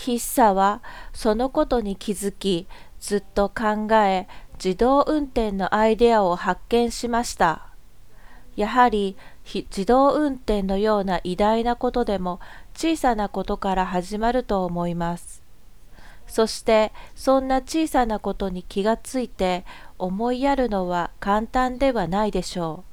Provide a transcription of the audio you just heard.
筆者はそのことに気づき、ずっと考え、自動運転のアイデアを発見しました。やはり自動運転のような偉大なことでも小さなことから始まると思います。そしてそんな小さなことに気がついて思いやるのは簡単ではないでしょ